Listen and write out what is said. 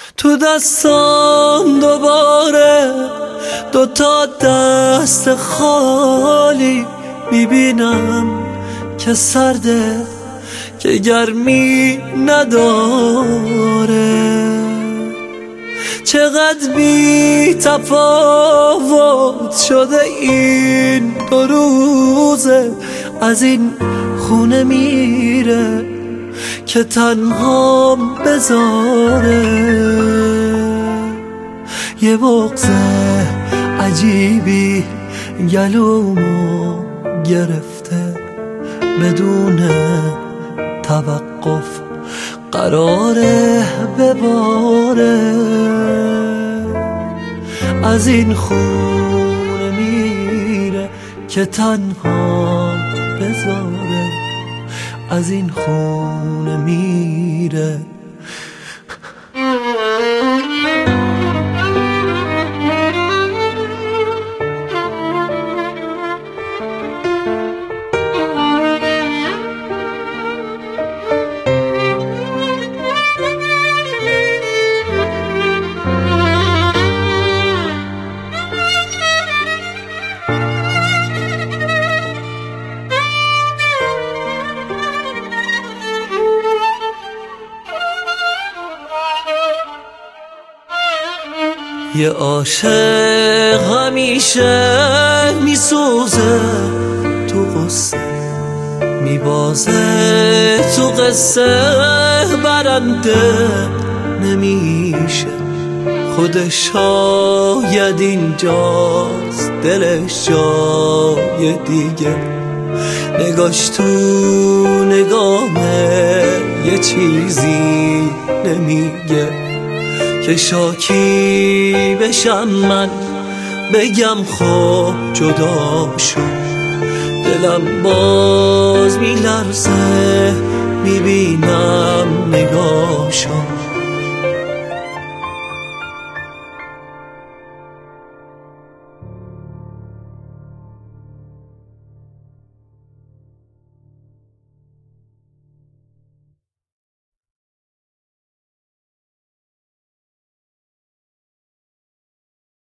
تو دستان دوباره دوتا دست خالی میبینم که سرده، که گرمی نداره. چقدر بی تفاوت شده این 2 روزه، از این خونه میره که تنهام بذاره. یه بغض عجیبی گلومو گرفته، بدون توقف قراره بباره. از این خونه میره که تنها بذاره، از این خونه میره. یه عاشق همیشه میسوزه تو غصه، میبازه تو قصه، برنده نمیشه. خودش شاید اینجاست، دلش جای دیگه، نگاش تو نگامه یه چیزی نمیگه. که شاکی بشم من بگم خب جدا شد، دلم باز میلرزه میبینم نگاشو.